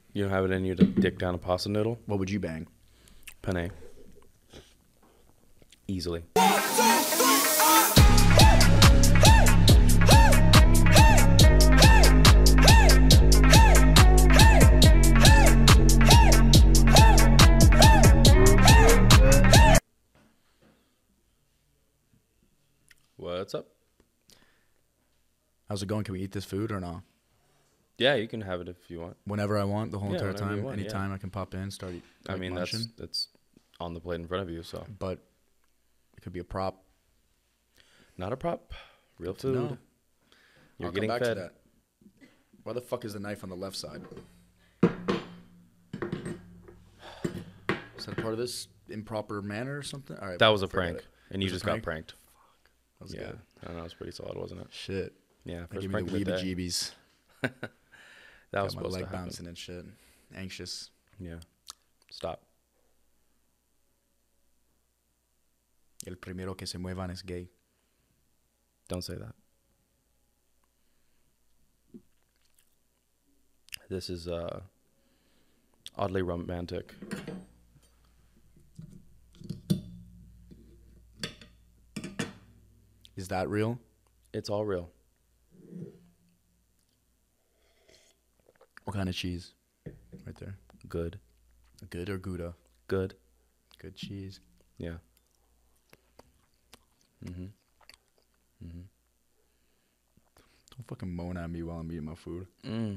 You don't have it in you to dick down a pasta noodle? What would you bang? Penne. Easily. What's up? How's it going? Can we eat this food or not? Yeah, you can have it if you want. Whenever I want, the whole entire whenever you time. want, Anytime I can pop in, start eating. I mean, that's on the plate in front of you, so. But it could be a prop. Not a prop. Real food. No. You're I'll getting come back fed. to that. Why the fuck is the knife on the left side? Is that part of this improper manner or something? All right, That was a forget prank, it. and you Was it just a got prank? pranked. That was Yeah, good. I don't know. It was pretty solid, wasn't it? Shit. Yeah, That first gave me prank the of the day. weebie-jeebies. That was Got my supposed to leg happen. bouncing and shit. Anxious. Yeah. Stop. El primero que se muevan es gay. Don't say that. This is oddly romantic. Is that real? It's all real. What kind of cheese? Right there. Good. Good or Gouda? Good. Good cheese. Yeah. Mm-hmm. Mm-hmm. Don't fucking moan at me while I'm eating my food. Mm.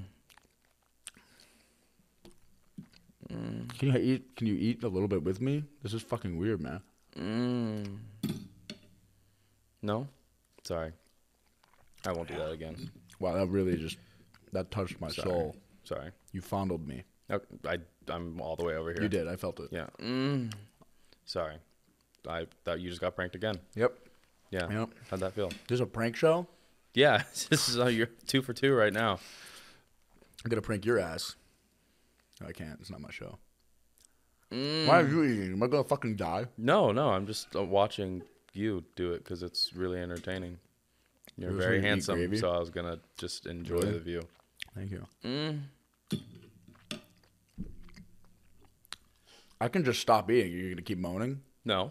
Mm. Can you eat a little bit with me? This is fucking weird, man. Mm. No? Sorry. I won't do that again. Wow, that touched my soul. Sorry. You fondled me. I'm all the way over here. You did. I felt it. Yeah. Sorry. I thought you just got pranked again. Yep. Yeah. Yep. How'd that feel? This is a prank show? Yeah. This is you're 2 for 2 right now. I'm going to prank your ass. No, I can't. It's not my show. Mm. Why are you eating? Am I going to fucking die? No. I'm just watching you do it because it's really entertaining. You're You very just wanna eat handsome, gravy? so I was going to just enjoy Really? the view. Thank you. Mm. I can just stop eating. You're going to keep moaning? No.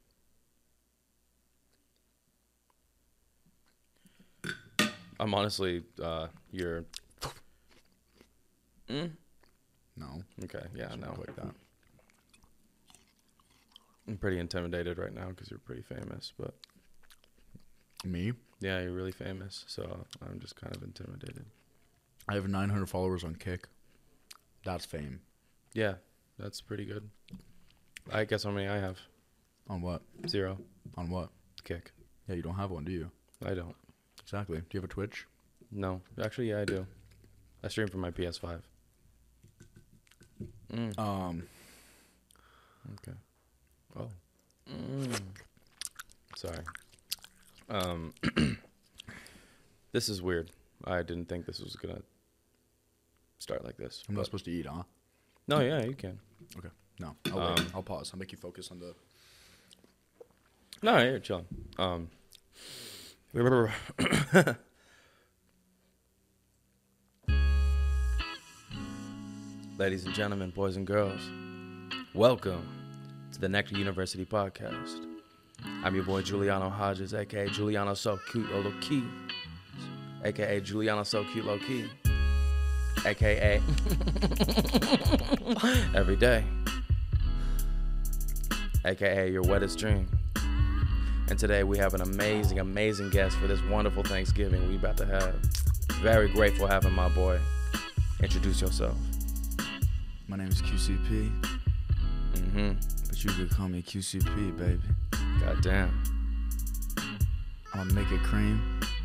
I'm honestly, you're... No. Okay, yeah, no. Like that. I'm pretty intimidated right now because you're pretty famous, but... Me? Yeah, you're really famous, so I'm just kind of intimidated. I have 900 followers on Kick. That's fame. Yeah, that's pretty good. I guess how many I have? On what? 0. On what? Kick. Yeah, you don't have one, do you? I don't. Exactly. Do you have a Twitch? No. Actually, yeah, I do. I stream from my PS5. Okay. Oh. Sorry. This is weird. I didn't think this was gonna start like this. I'm not supposed to eat, huh? No, yeah, you can. Okay. No. I'll wait. I'll pause. I'll make you focus on the... No, you're chilling. Remember... Ladies and gentlemen, boys and girls, welcome to the Nectar University Podcast. I'm your boy Juliano Hodges, a.k.a. Juliano So Cute Low Key, a.k.a. Juliano So Cute Low Key, a.k.a. Every Day, a.k.a. Your Wettest Dream. And today we have an amazing, amazing guest for this wonderful Thanksgiving we about to have. Very grateful having my boy. Introduce yourself. My name is QCP. Mm-hmm. But you could call me QCP, baby. Goddamn. I'm gonna make it cream.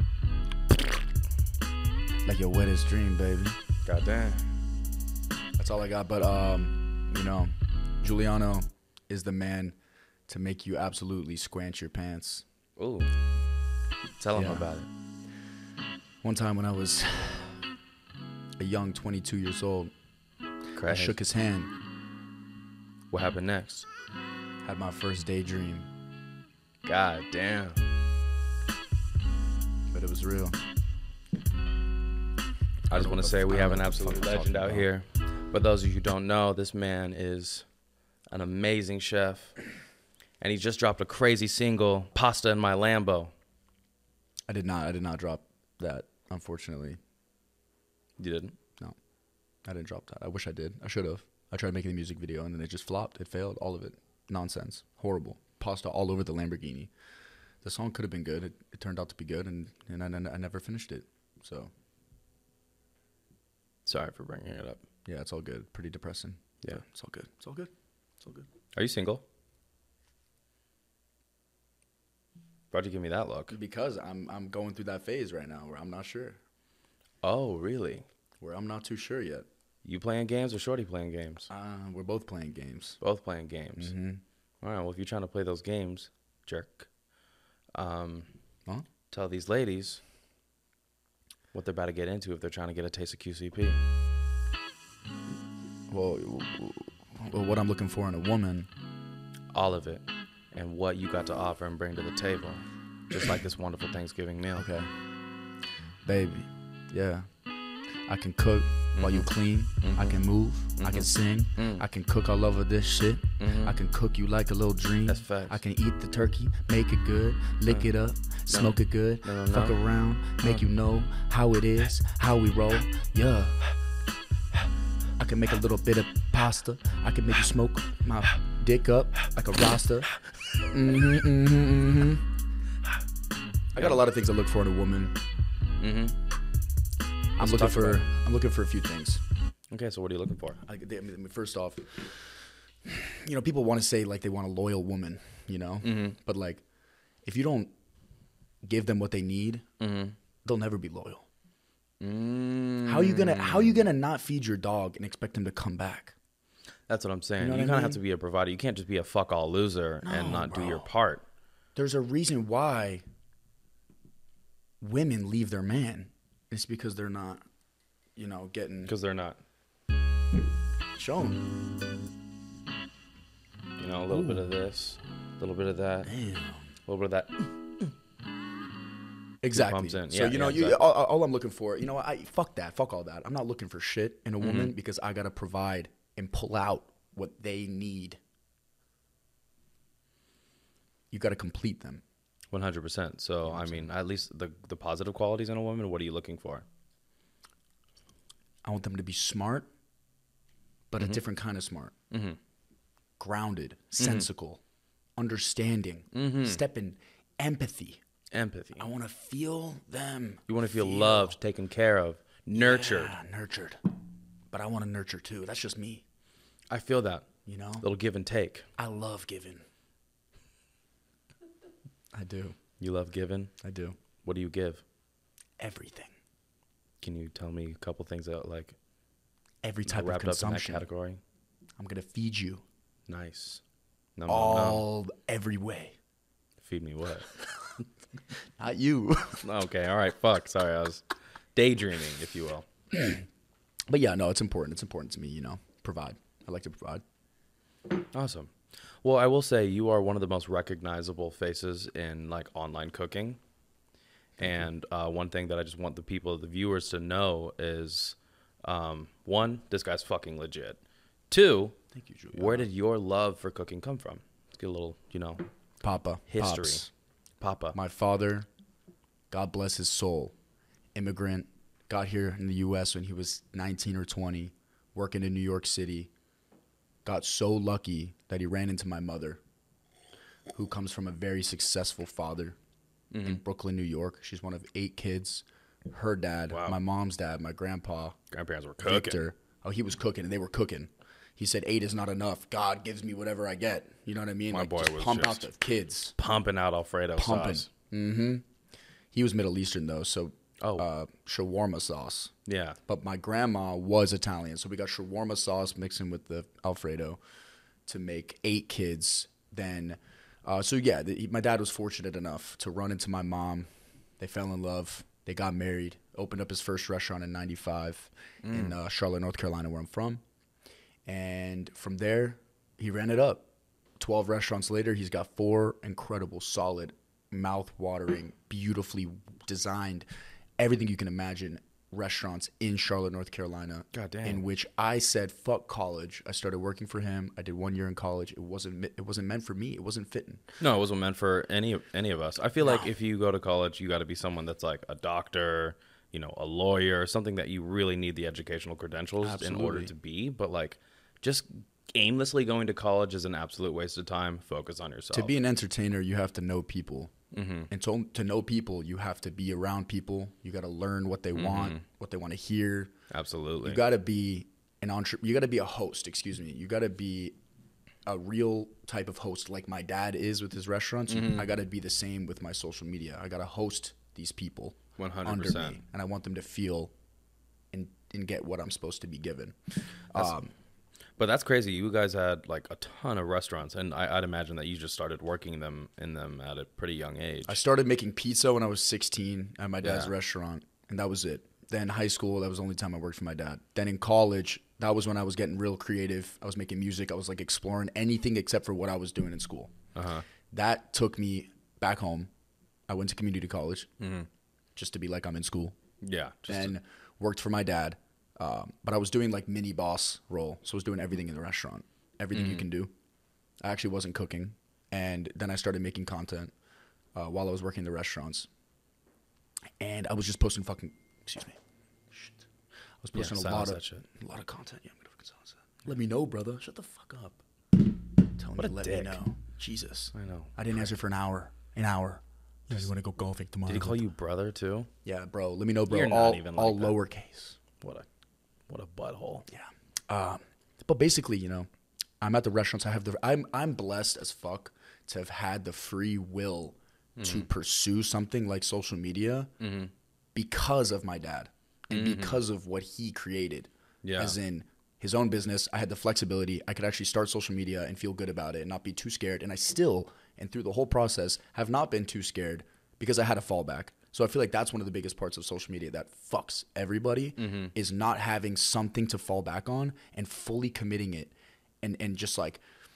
Like your wettest dream, baby. Goddamn. That's all I got. But, Juliano is the man to make you absolutely squanch your pants. Ooh. Tell him Yeah. about it. One time when I was a young 22 years old, I shook his hand, What happened next? had my first daydream, God damn. but it was real. I just want to say we have an absolute legend out here. For those of you who don't know, this man is an amazing chef. And he just dropped a crazy single, Pasta in My Lambo. I did not drop that, unfortunately. You didn't? No, I didn't drop that. I wish I did. I should have. I tried making a music video, and then it just flopped. It failed, all of it. Nonsense. Horrible. Pasta all over the Lamborghini. The song could have been good. It turned out to be good, and I never finished it. So, sorry for bringing it up. yeah, it's all good. Pretty depressing. Yeah. It's all good. It's all good. It's all good. Are you single? Why'd you give me that look? Because I'm going through that phase right now where I'm not sure. Oh, really? Where I'm not too sure yet. You playing games or Shorty playing games? We're both playing games. Both playing games. Mm-hmm. All right, well, if you're trying to play those games, jerk, Huh? tell these ladies what they're about to get into if they're trying to get a taste of QCP. Well, what I'm looking for in a woman. All of it. And what you got to offer and bring to the table. Just like this wonderful Thanksgiving meal. Okay. Baby, yeah. I can cook while you clean. I can move. I can sing. I can cook all over this shit. I can cook you like a little dream. That's facts. I can eat the turkey, make it good, lick it up, smoke it good, fuck around, make you know how it is, how we roll. Yeah. I can make a little bit of pasta. I can make you smoke my dick up like a Rasta. I got a lot of things I look for in a woman. I'm looking for a few things. Okay, so what are you looking for? I mean, first off, people want to say like they want a loyal woman, but like if you don't give them what they need, they'll never be loyal. How are you gonna not feed your dog and expect him to come back? That's what I'm saying. You know You what kind I of have mean? to be a provider. You can't just be a fuck all loser and not do your part. There's a reason why women leave their man. It's because they're not, getting Because they're not. shown. A little bit of this, a little bit of that, Damn. a little bit of that. Exactly. Pumps in. So Yeah, exactly. all I'm looking for, fuck that, fuck all that. I'm not looking for shit in a woman because I gotta provide and pull out what they need. You gotta complete them. 100%. So, I mean, at least the positive qualities in a woman, what are you looking for? I want them to be smart, but a different kind of smart. Grounded, sensical, understanding, stepping, empathy. Empathy. I want to feel them. You want to feel loved, taken care of, nurtured. Yeah, nurtured. But I want to nurture too. That's just me. I feel that. Little give and take. I love giving. I do. You love giving? I do. What do you give? Everything. Can you tell me a couple things that like Every type of wrapped up in that consumption. category? I'm going to feed you. Nice. No. Every way. Feed me what? Not you. Okay, all right, fuck. Sorry, I was daydreaming, if you will. But yeah, no, it's important. It's important to me, provide. I like to provide. Awesome. Well, I will say you are one of the most recognizable faces in like online cooking. And one thing that I just want the viewers to know is, one, this guy's fucking legit. Two, Thank you, Julia. where did your love for cooking come from? Let's get a little, Papa. history. Pops. Papa. My father, God bless his soul, immigrant, got here in the U.S. when he was 19 or 20, working in New York City. Got so lucky that he ran into my mother, who comes from a very successful father in Brooklyn, New York. She's one of 8 kids. Her dad, Wow. my mom's dad, my grandpa, Grandparents were cooking. Victor. Oh, he was cooking, and they were cooking. He said, 8 is not enough. God gives me whatever I get. You know what I mean? My boy just was pump just out the kids. Pumping out Alfredo Pumping. sauce. He was Middle Eastern, though, so Oh. shawarma sauce. Yeah. But my grandma was Italian, so we got shawarma sauce mixing with the Alfredo to make 8 kids. Then, my dad was fortunate enough to run into my mom. They fell in love. They got married. Opened up his first restaurant in '95 in Charlotte, North Carolina, where I'm from. And from there, he ran it up. 12 restaurants later, he's got 4 incredible, solid, mouth-watering, beautifully designed, everything you can imagine restaurants in Charlotte, North Carolina. God damn. In which I said, fuck college. I started working for him. I did 1 year in college. It wasn't meant for me. It wasn't fitting. No, it wasn't meant for any of us. I feel like if you go to college, you got to be someone that's like a doctor, you know, a lawyer, something that you really need the educational credentials in order to be. But like, just aimlessly going to college is an absolute waste of time. Focus on yourself. To be an entertainer, you have to know people. And to know people, you have to be around people. You got to learn what they want, what they want to hear. Absolutely. You got to be you got to be a host, excuse me. You got to be a real type of host like my dad is with his restaurants. I got to be the same with my social media. I got to host these people 100%. under me, and I want them to feel and get what I'm supposed to be given. But that's crazy. You guys had like a ton of restaurants, and I'd imagine that you just started working in them at a pretty young age. I started making pizza when I was 16 at my dad's restaurant, and that was it. Then high school, that was the only time I worked for my dad. Then in college, that was when I was getting real creative. I was making music. I was like exploring anything except for what I was doing in school. That took me back home. I went to community college just to be like I'm in school. Yeah. Then worked for my dad. But I was doing like mini boss role. So I was doing everything in the restaurant, everything you can do. I actually wasn't cooking. And then I started making content while I was working in the restaurants. And I was just posting excuse me. Shit. I was posting a lot of content. Yeah, I'm going to fucking silence that. Let me know, brother. Shut the fuck up. Tell me to let me know. Jesus. I know. I didn't answer for an hour. Yeah, you want to go golfing tomorrow? Did he call you brother too? Yeah, bro. Let me know, bro. You're not even like all that. Lowercase. What a butthole. Yeah. But basically, you know, I'm at the restaurants. I'm blessed as fuck to have had the free will to pursue something like social media because of my dad and because of what he created. Yeah. As in his own business, I had the flexibility. I could actually start social media and feel good about it and not be too scared. And I still, and through the whole process, have not been too scared because I had a fallback. So I feel like that's one of the biggest parts of social media that fucks everybody is not having something to fall back on and fully committing it. And just like,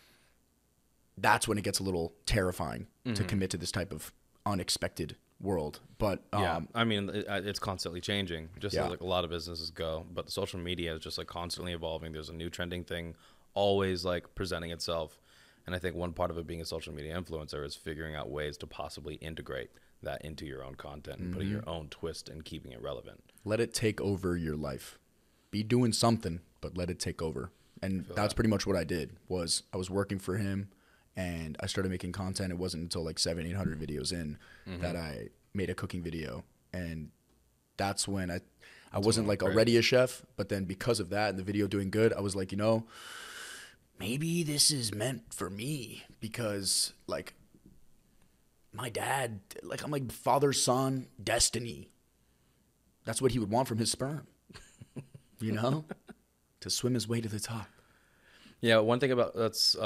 that's when it gets a little terrifying to commit to this type of unexpected world. But yeah, I mean, it's constantly changing, just like a lot of businesses go. But the social media is just like constantly evolving. There's a new trending thing always like presenting itself. And I think one part of it being a social media influencer is figuring out ways to possibly integrate that into your own content and putting your own twist and keeping it relevant. Let it take over your life. Be doing something, but let it take over. And that's pretty much what I did. I was working for him, and I started making content. It wasn't until like 700-800 videos in that I made a cooking video, and that's when I wasn't like already a chef, but then because of that and the video doing good, I was like, you know, maybe this is meant for me because like my dad, like I'm like father, son, destiny. That's what he would want from his sperm, you know, to swim his way to the top. Yeah, one thing about that's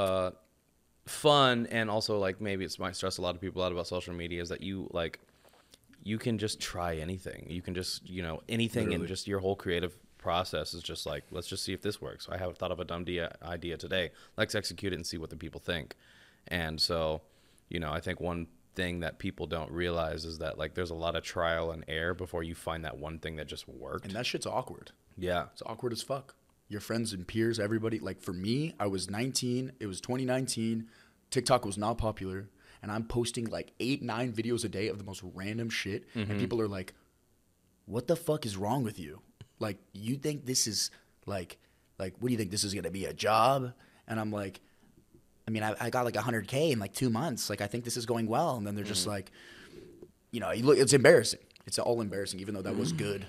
fun and also like maybe it might stress a lot of people out about social media is that you can just try anything. You can just, you know, anything. Literally. And just your whole creative process is just like, let's just see if this works. I have thought of a dumb idea today. Let's execute it and see what the people think. And so, you know, I think one thing that people don't realize is that like there's a lot of trial and error before you find that one thing that just worked. And that shit's awkward. Yeah. It's awkward as fuck. Your friends and peers, everybody. Like for me, I was 19. It was 2019. TikTok was not popular. And I'm posting like 8-9 videos a day of the most random shit. And people are like, what the fuck is wrong with you? Like, you think this is like, what do you think? This is going to be a job? And I'm like, I mean, I got like 100K in like 2 months. Like, I think this is going well. And then they're just like, you know, it's embarrassing. It's all embarrassing, even though that was good.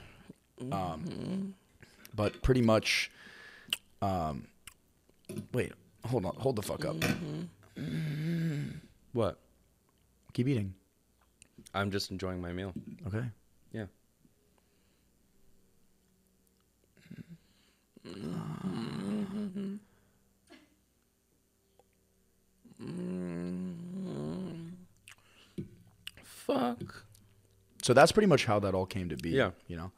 But pretty much, wait, hold the fuck up. What? Keep eating. I'm just enjoying my meal. Okay. Yeah. Fuck. So that's pretty much how that all came to be. Yeah. You know?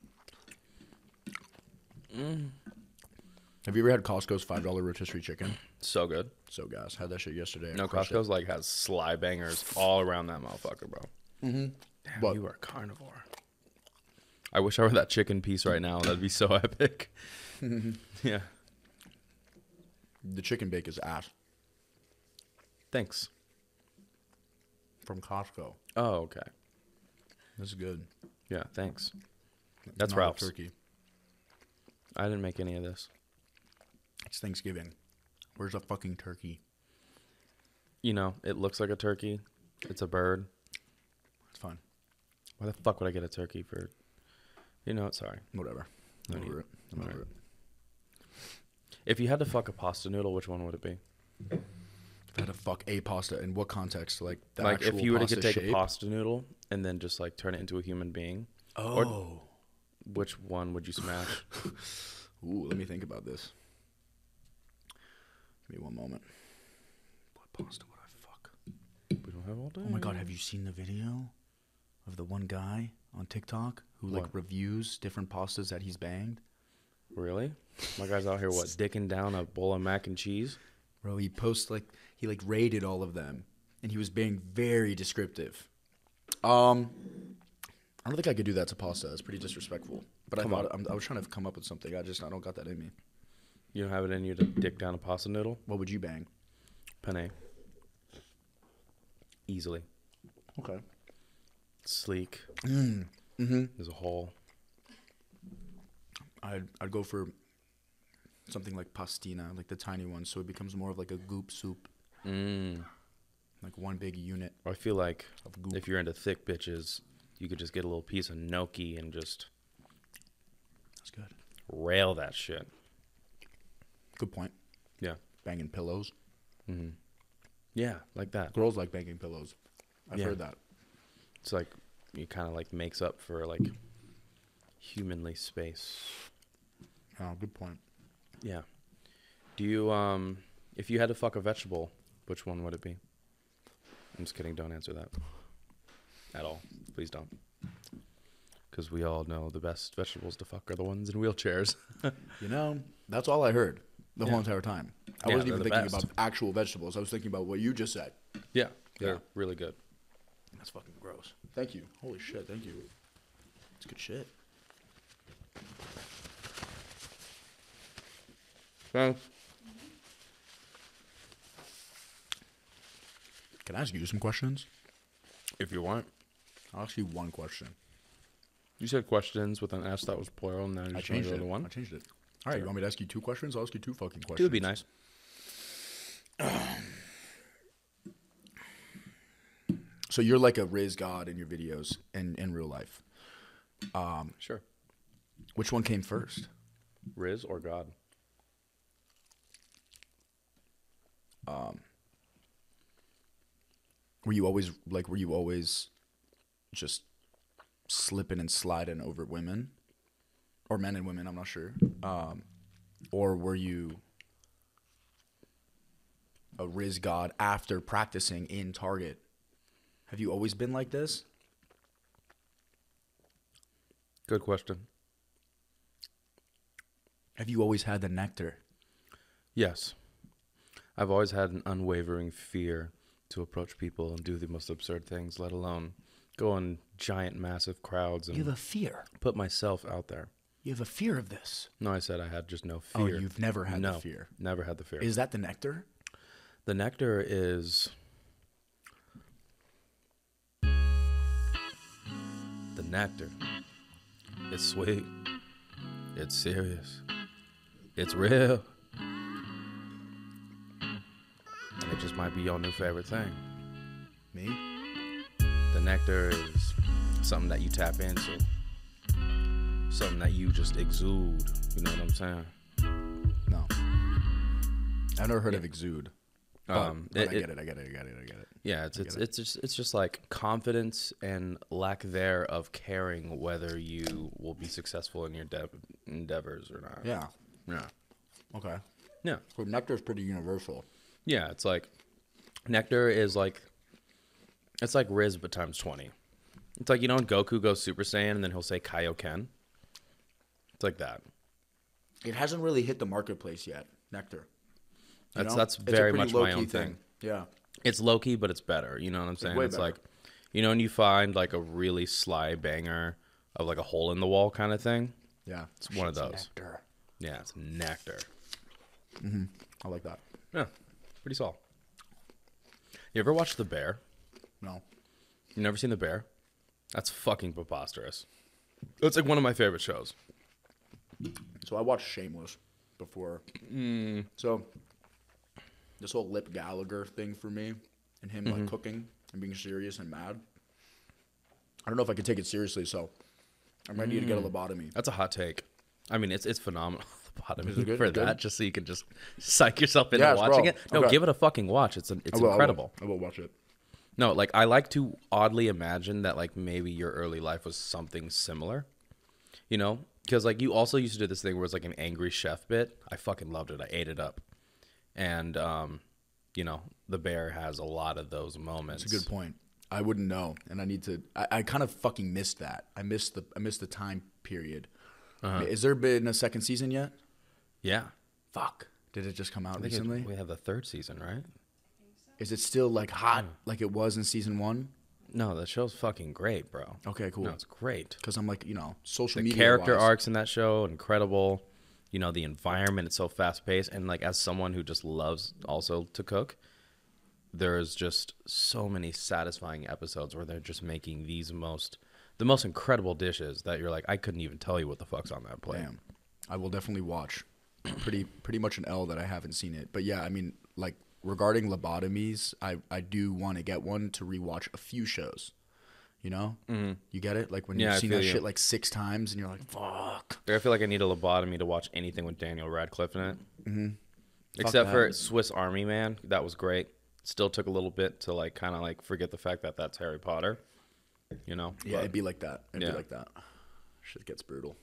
Have you ever had Costco's $5 rotisserie chicken? So good. So gas. Had that shit yesterday. No, Costco's like has sly bangers all around that motherfucker, bro. Mm-hmm. Damn, you are a carnivore. I wish I were that chicken piece right now. That'd be so epic. Yeah. The chicken bake is ass Thanks. from Costco. Oh, okay. This is good. Yeah, thanks. That's Not a Ralph's. turkey. I didn't make any of this. It's Thanksgiving. Where's the fucking turkey? You know, it looks like a turkey. It's a bird. It's fine. Why the fuck would I get a turkey for? You know, sorry. Whatever. No I'm over need. it. I'm over Alright. it. If you had to fuck a pasta noodle, which one would it be? If I had to fuck a pasta, in what context? Like the Like actual if you were to pasta take shape? a pasta noodle and then just like turn it into a human being, Oh. which one would you smash? Ooh, let me think about this. Give me one moment. What pasta would I fuck? We don't have all day. Oh my god, have you seen the video of the one guy on TikTok who like What? reviews different pastas that he's banged? Really? My guy's out here, what, dicking down a bowl of mac and cheese? Bro, he posts like he like rated all of them, and he was being very descriptive. I don't think I could do that to pasta. It's pretty disrespectful. But I was trying to come up with something. I don't got that in me. You don't have it in you to dick down a pasta noodle? What would you bang? Penne. Easily. Okay. Sleek. Mm-hmm. There's a hole. I'd go for something like pastina, like the tiny one, so it becomes more of like a goop soup, like one big unit I feel like of goop. if you're into thick bitches, you could just get a little piece of gnocchi and just That's good. rail that shit. Good point. Yeah. Banging pillows. Yeah, like that. Girls like banging pillows. I've Yeah. heard that. It's like, it kind of like makes up for like humanly space. Oh, good point. Yeah. Do you, if you had to fuck a vegetable, which one would it be? I'm just kidding. Don't answer that. At all. Please don't. Because we all know the best vegetables to fuck are the ones in wheelchairs. You know, that's all I heard the whole entire time. I Yeah, wasn't they're even the thinking best. about actual vegetables. I was thinking about what you just said. Yeah. They're Yeah. really good. That's fucking gross. Thank you. Holy shit, thank you. It's good shit. Thanks. Can I ask you some questions? If you want. I'll ask you one question. You said questions with an S that was plural, and now you I just want changed to go it. to one? I changed it. All right, Sure. you want me to ask you two questions? I'll ask you two fucking questions. Two would be nice. So you're like a Riz God in your videos and in real life. Sure. Which one came first? Riz or God? Were you always just slipping and sliding over women? Or men and women, I'm not sure. Or were you a Riz God after practicing in Target? Have you always been like this? Good question. Have you always had the nectar? Yes. I've always had an unwavering fear to approach people and do the most absurd things, let alone go in giant, massive crowds You have and a fear. put myself out there. You have a fear of this. No, I said I had just no Oh, fear. you've never had no, the fear. never had the fear. Is that the nectar? The nectar is the nectar. It's sweet. It's serious. It's real. And it just might be your new favorite thing. Me? The nectar is something that you tap into. Something that you just exude. You know what I'm saying? No. I've never heard of exude. But I get it- it. Yeah, it's just like confidence and lack there of caring whether you will be successful in your endeavors or not. Yeah. Yeah. Okay. Yeah. So nectar is pretty universal. Yeah, it's like nectar is like it's like Riz but times 20. It's like, you know, when Goku goes Super Saiyan and then he'll say Kaioken. It's like that. It hasn't really hit the marketplace yet, nectar. You know? That's It's a very pretty much my low-key own thing. Yeah. It's low key, but it's better. You know what I'm saying? way It's better. like, you know, when you find like a really sly banger of like a hole in the wall kind of thing. Yeah. It's one of those. Nectar. Yeah, it's nectar. I like that. Yeah, pretty solid. You ever watched The Bear? No. You never seen The Bear? That's fucking preposterous. It's like one of my favorite shows. So I watched Shameless before. So this whole Lip Gallagher thing for me and him like cooking and being serious and mad. I don't know if I could take it seriously, so I might need to get a lobotomy. That's a hot take. I mean, it's phenomenal. Is it good? For Good? that, just so you can just psych yourself into Yes, watching bro. it. No, Okay. give it a fucking watch. It's I will, incredible. I will watch it. No, like I like to oddly imagine that like maybe your early life was something similar, you know? Because like you also used to do this thing where it's like an angry chef bit. I fucking loved it. I ate it up, and you know, The Bear has a lot of those moments. It's a good point. I wouldn't know, and I need to. I kind of fucking missed that. I missed the time period. Has there been a second season yet? Yeah, Fuck. Did it just come out I think recently? we have the third season, right? Is it still like hot like it was in season 1? No, the show's fucking great, bro. Okay, cool. No, it's great. Because I'm like, social The media character wise, arcs in that show, incredible. You know, the environment, it's so fast paced. And like as someone who just loves also to cook, there's just so many satisfying episodes where they're just making the most incredible dishes that you're like, I couldn't even tell you what the fuck's on that plate. Damn. I will definitely watch. Pretty much an L that I haven't seen it. But yeah, I mean, like regarding lobotomies, I do want to get one to rewatch a few shows. You know? Mm-hmm. You get it? Like when Yeah, you've I seen feel that you. shit like 6 times and you're like, fuck. I feel like I need a lobotomy to watch anything with Daniel Radcliffe in it. Mm-hmm. Fuck Except for that. Swiss Army Man. That was great. Still took a little bit to like kind of like forget the fact that that's Harry Potter. You know? Yeah, But it'd be like that. It'd Yeah. be like that. Shit gets brutal.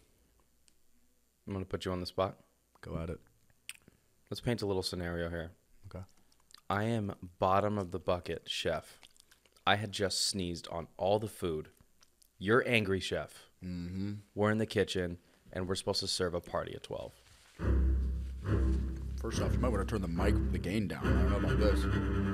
I'm going to put you on the spot. Go at it. Let's paint a little scenario here. Okay. I am bottom of the bucket chef. I had just sneezed on all the food. You're angry chef. Mm-hmm. We're in the kitchen, and we're supposed to serve a party at 12. First off, you might want to turn the gain down. I don't know about this.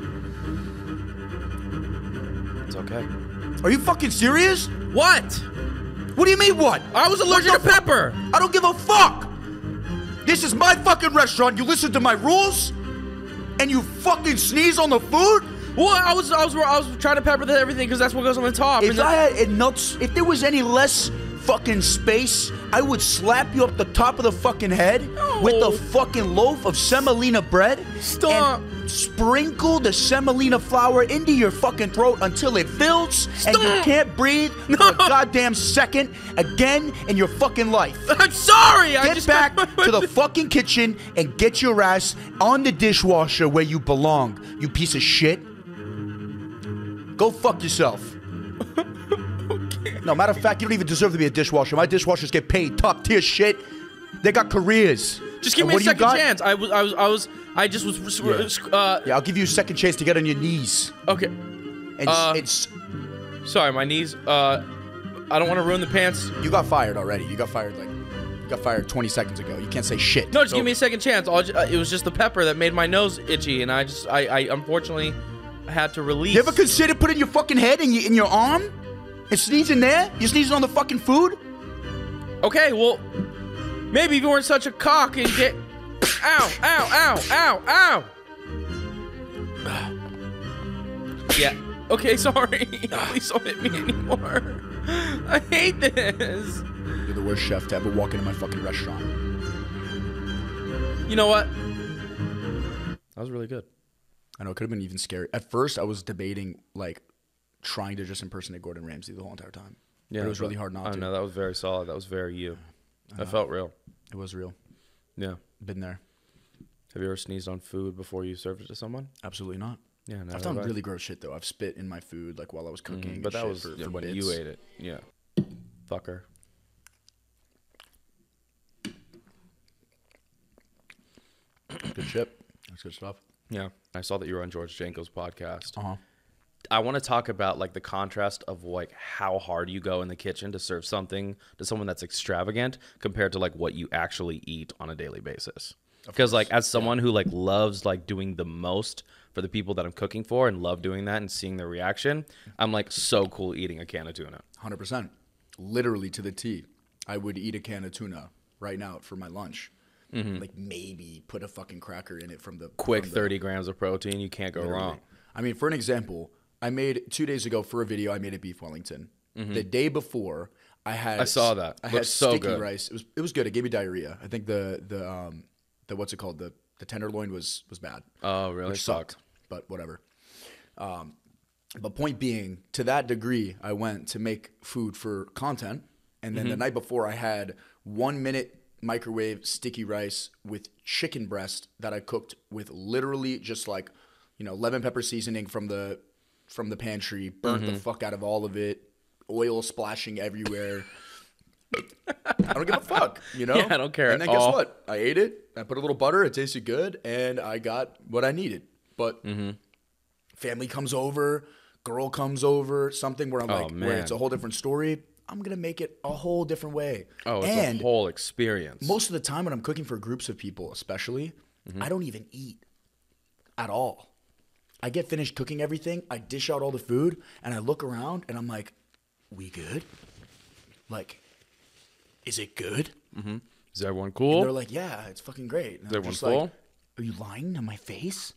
It's okay. Are you fucking serious? What? What do you mean what? I was allergic to pepper. I don't give a fuck. This is my fucking restaurant. You listen to my rules, and you fucking sneeze on the food. Well, I was trying to pepper everything because that's what goes on the top. If I had nuts, if there was any less fucking space, I would slap you up the top of the fucking head with a fucking loaf of semolina bread. Stop. And sprinkle the semolina flour into your fucking throat until it fills and you Stop. can't breathe for a goddamn second again in your fucking life. I'm sorry. Get back to the fucking kitchen and get your ass on the dishwasher where you belong, you piece of shit. Go fuck yourself. No, matter of fact, you don't even deserve to be a dishwasher. My dishwashers get paid top tier shit. They got careers. Just give And me a what do you second got? chance. I just was. Yeah, I'll give you a second chance to get on your knees. Okay. And it's Sorry, my knees. I don't want to ruin the pants. you got fired already. You got fired 20 seconds ago. You can't say shit. No, just give me a second chance. It was just the pepper that made my nose itchy, and I unfortunately had to release. You ever consider putting your fucking head in your arm and sneezing there? You sneezing on the fucking food? Okay, well, maybe if you weren't such a cock and get. Ow! Ow! Ow! Ow! Ow! Yeah. Okay, sorry. Please don't hit me anymore. I hate this. You're the worst chef to ever walk into my fucking restaurant. You know what? That was really good. I know, it could have been even scary. At first, I was debating, like, trying to just impersonate Gordon Ramsay the whole entire time. Yeah, But it was really hard not I to. know, that was very solid. That was very you. That felt real. It was real. Yeah. Been there. Have you ever sneezed on food before you served it to someone? Absolutely not. Yeah, no. I've done really gross shit, though. I've spit in my food, like, while I was cooking. But and that shit was for when bits. you ate it. Yeah. Fucker. Good shit. That's good stuff. Yeah. I saw that you were on George Janko's podcast. Uh-huh. I want to talk about like the contrast of like how hard you go in the kitchen to serve something to someone that's extravagant compared to like what you actually eat on a daily basis. Because like as someone who like loves like doing the most for the people that I'm cooking for and love doing that and seeing their reaction, I'm like so cool eating a can of tuna. 100%. literally to the T. I would eat a can of tuna right now for my lunch. Like maybe put a fucking cracker in it from the Quick from the, 30 grams of protein. You can't go literally. wrong. I mean, for an example, I made 2 days ago for a video. I made a beef Wellington. The day before, I saw that. I Looks had so sticky good. rice. It was good. It gave me diarrhea. I think the what's it called, the tenderloin was bad. Oh, really? Which sucked, but whatever. But point being, to that degree, I went to make food for content, and then the night before, I had 1 minute microwave sticky rice with chicken breast that I cooked with literally just like, lemon pepper seasoning from the pantry, burnt the fuck out of all of it, oil splashing everywhere. I don't give a fuck, Yeah, I don't care And then at guess all. what? I ate it. I put a little butter. It tasted good, and I got what I needed. But family comes over, girl comes over, something where I'm like, where man. it's a whole different story. I'm gonna make it a whole different way. Oh, it's and a whole experience. most of the time when I'm cooking for groups of people, especially, I don't even eat at all. I get finished cooking everything, I dish out all the food, and I look around and I'm like, we good? Like, is it good? Is everyone And cool? they're like, yeah, it's fucking great. And Is I'm everyone just full? like, are you lying to my face?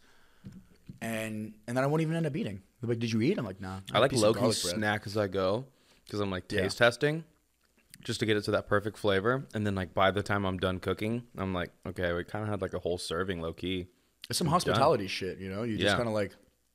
And then I won't even end up eating. They're like, did you eat? I'm like, nah. I like low-key garlic bread. snack as I go because I'm like Yeah. taste testing just to get it to that perfect flavor. And then like by the time I'm done cooking, I'm like, okay, we kind of had like a whole serving low-key. It's some hospitality shit, You Yeah. just kind of like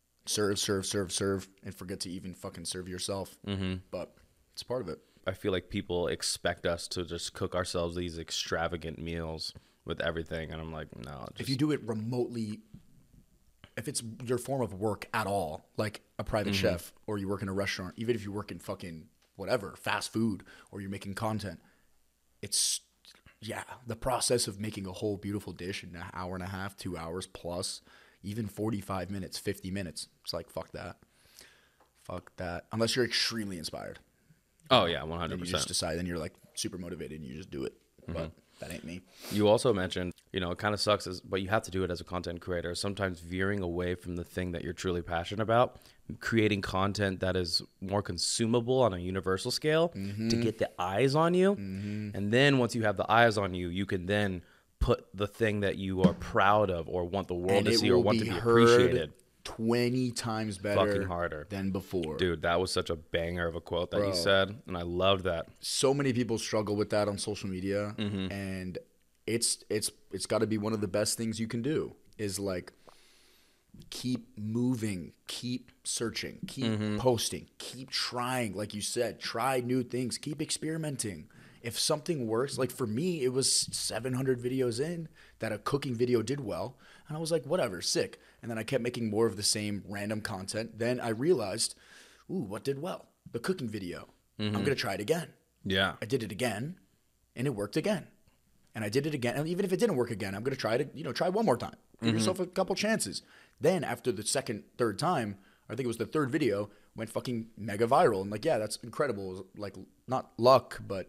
serve, and forget to even fucking serve yourself. But it's part of it. I feel like people expect us to just cook ourselves these extravagant meals with everything. And I'm like, no. Just, If you do it remotely, if it's your form of work at all, like a private chef, or you work in a restaurant, even if you work in fucking whatever, fast food, or you're making content, it's, the process of making a whole beautiful dish in an hour and a half, 2 hours plus, even 45 minutes, 50 minutes. It's like, fuck that. Fuck that. Unless you're extremely inspired. oh, yeah, And you 100%. just decide, then you're like super motivated and you just do it. But that ain't me. You also mentioned, it kind of sucks, but you have to do it as a content creator. Sometimes veering away from the thing that you're truly passionate about, creating content that is more consumable on a universal scale to get the eyes on you. And then once you have the eyes on you, you can then put the thing that you are proud of or want the world And to it see or will want to be be heard appreciated. 20 times better Fucking harder. than before. Dude, that was such a banger of a quote that Bro. you said, and I loved that. So many people struggle with that on social media, and it's got to be one of the best things you can do is like keep moving, keep searching, keep posting, keep trying. Like you said, try new things, keep experimenting. If something works, like for me, it was 700 videos in that a cooking video did well. And I was like, whatever, sick. And then I kept making more of the same random content. Then I realized, ooh, what did well? The cooking video. I'm going to try it again. Yeah. I did it again, and it worked again. And I did it again. And even if it didn't work again, I'm going to try it, try one more time. Give yourself a couple chances. Then after the second, third time, I think it was the third video, went fucking mega viral. And like, yeah, that's incredible. It was like, not luck, but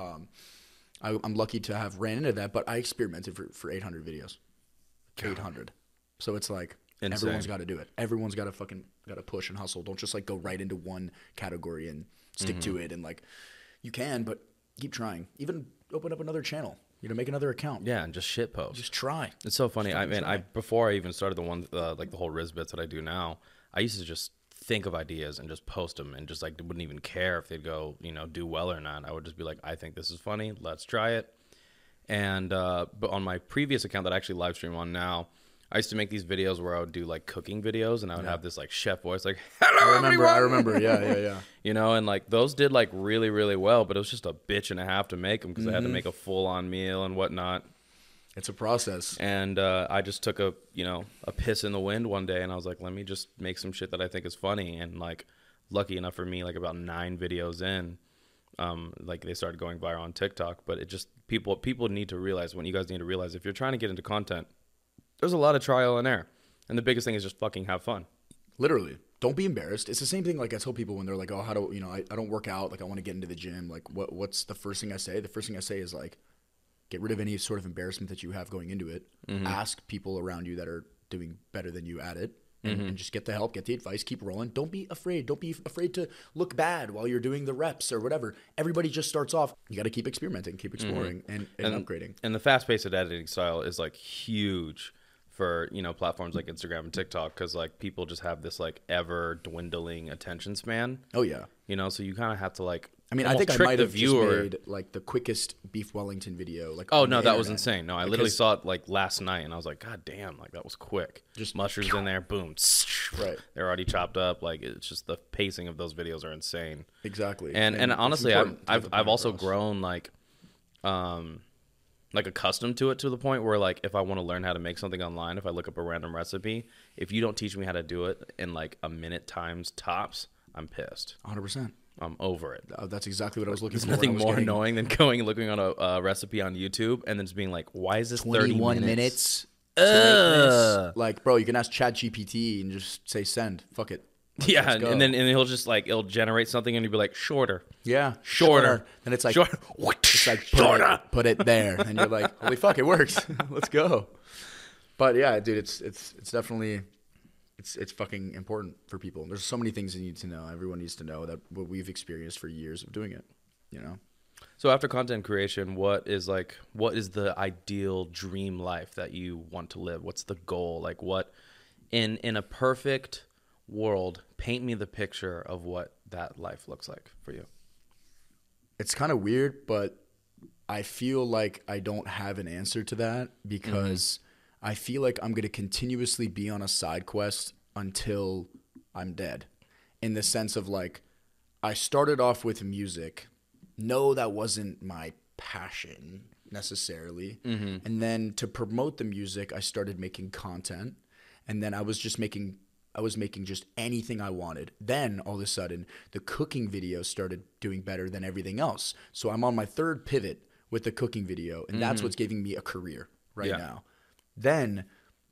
I'm lucky to have ran into that. But I experimented for 800 videos. 800. So it's like, Insane. everyone's got to do it. Everyone's got to push and hustle. Don't just like go right into one category and stick to it. And like, you can, but keep trying. Even open up another channel. Make another account. Yeah, and just shit post. Just try. It's so funny. Before I even started the one, like the whole Riz bits that I do now, I used to just think of ideas and just post them and just like wouldn't even care if they'd go, do well or not. I would just be like, I think this is funny. Let's try it. And, but on my previous account that I actually live stream on now, I used to make these videos where I would do like cooking videos and I would have this like chef voice, like, hello, everyone. I remember. Yeah. And like those did like really, really well, but it was just a bitch and a half to make them because I had to make a full on meal and whatnot. It's a process. And I just took a piss in the wind one day and I was like, let me just make some shit that I think is funny. And like, lucky enough for me, like about 9 videos in, like they started going viral on TikTok. But it just, people need to realize, you guys need to realize, if you're trying to get into content, there's a lot of trial and error. And the biggest thing is just fucking have fun. Literally. Don't be embarrassed. It's the same thing like I tell people when they're like, oh, how do, I don't work out. Like I want to get into the gym. Like what's the first thing I say? The first thing I say is like, get rid of any sort of embarrassment that you have going into it. Ask people around you that are doing better than you at it. and just get the help, get the advice, keep rolling. Don't be afraid. Don't be afraid to look bad while you're doing the reps or whatever. Everybody just starts off. You got to keep experimenting, keep exploring, and upgrading. And the fast pace of editing style is like huge for, you know, platforms like Instagram and TikTok, because like people just have this like ever dwindling attention span. Oh yeah. You know, so you kind of have to like, I mean, I think I might have just made like the quickest beef Wellington video. Like, oh no, that was insane. No, I literally saw it like last night, and I was like, God damn, like that was quick. Just mushrooms in there, boom, right. They're already chopped up. Like it's just the pacing of those videos are insane. Exactly. And honestly, I've also grown like accustomed to it, to the point where like if I want to learn how to make something online, if I look up a random recipe, if you don't teach me how to do it in like a minute times tops, I'm pissed. 100%. I'm over it. That's exactly what I was looking for. There's nothing more annoying than going and looking on a recipe on YouTube and then just being like, why is this 21 30 minutes? To make this? Like, bro, you can ask ChatGPT and just say send. Fuck it. Yeah, and then he'll just like, it'll generate something and he'll be like, shorter. Yeah, shorter. And it's like, shorter. It's like shorter. Put it there, and you're like, holy fuck, it works. Let's go. But yeah, dude, it's definitely it's fucking important for people. There's so many things you need to know. Everyone needs to know that what we've experienced for years of doing it. You know. So after content creation, what is the ideal dream life that you want to live? What's the goal? Like, what in a perfect world, paint me the picture of what that life looks like for you. It's kind of weird, but I feel like I don't have an answer to that, because I feel like I'm going to continuously be on a side quest until I'm dead, in the sense of like, I started off with music. No, that wasn't my passion necessarily. And then to promote the music, I started making content, and then I was making just anything I wanted. Then all of a sudden, the cooking video started doing better than everything else. So I'm on my third pivot with the cooking video, and that's what's giving me a career right now. Then,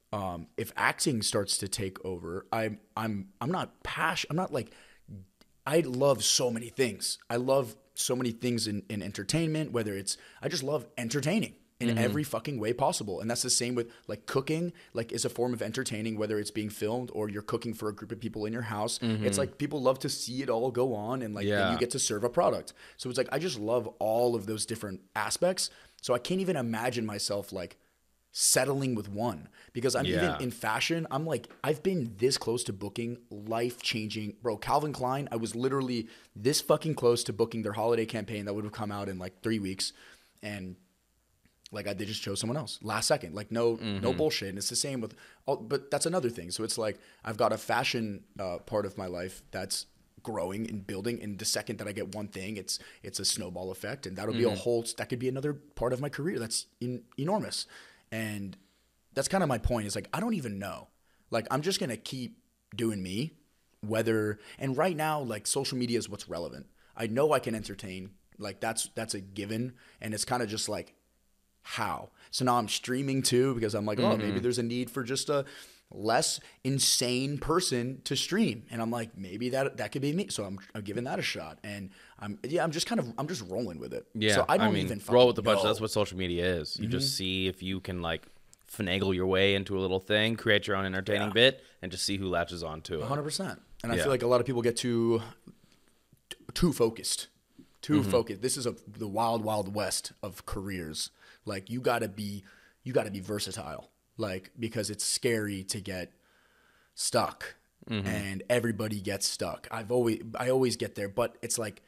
if acting starts to take over, I'm not passionate. I'm not like, I love so many things. I love so many things in entertainment, I just love entertaining in every fucking way possible. And that's the same with like cooking, like is a form of entertaining, whether it's being filmed or you're cooking for a group of people in your house. It's like people love to see it all go on, and like then you get to serve a product. So it's like, I just love all of those different aspects. So I can't even imagine myself like settling with one, because I'm even in fashion. I'm like, I've been this close to booking life-changing, bro, Calvin Klein. I was literally this fucking close to booking their holiday campaign that would have come out in like 3 weeks. And like they just chose someone else last second. Like no bullshit. And it's the same with but that's another thing. So it's like I've got a fashion part of my life that's growing and building. And the second that I get one thing, it's a snowball effect, and that'll be that could be another part of my career that's enormous. And that's kind of my point. Is like, I don't even know. Like, I'm just gonna keep doing me. And right now, like, social media is what's relevant. I know I can entertain. Like that's a given. And it's kind of just like, how? So now I'm streaming too, because I'm like, oh, maybe there's a need for just a less insane person to stream. And I'm like, maybe that could be me. So I'm giving that a shot. And I'm just rolling with it. Yeah. So I don't even roll with the punches. That's what social media is. You just see if you can like finagle your way into a little thing, create your own entertaining bit, and just see who latches on to it. 100%. And I feel like a lot of people get too focused. Focused. This is the wild, wild west of careers. Like you gotta be versatile. Like, because it's scary to get stuck, and everybody gets stuck. I always get there, but it's like,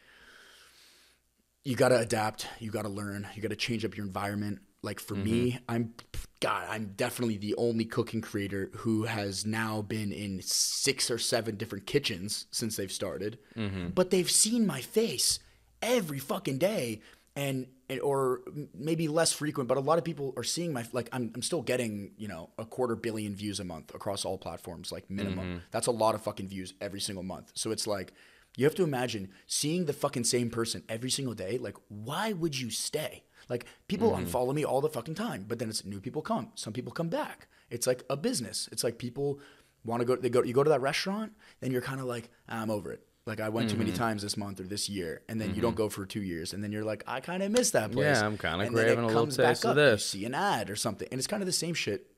you gotta adapt, you gotta learn, you gotta change up your environment. Like for me, I'm definitely the only cooking creator who has now been in 6 or 7 different kitchens since they've started, but they've seen my face every fucking day, or maybe less frequent, but a lot of people are seeing I'm still getting, 250 million views a month across all platforms, like minimum. That's a lot of fucking views every single month. So it's like, you have to imagine seeing the fucking same person every single day. Like, why would you stay? Like, people unfollow me all the fucking time, but then it's new people come. Some people come back. It's like a business. It's like people want to you go to that restaurant, then you're kind of like, I'm over it. Like, I went too many times this month or this year, and then you don't go for 2 years, and then you're like, I kind of miss that place. Yeah, I'm kind of craving a little taste of this. You see an ad or something, and it's kind of the same shit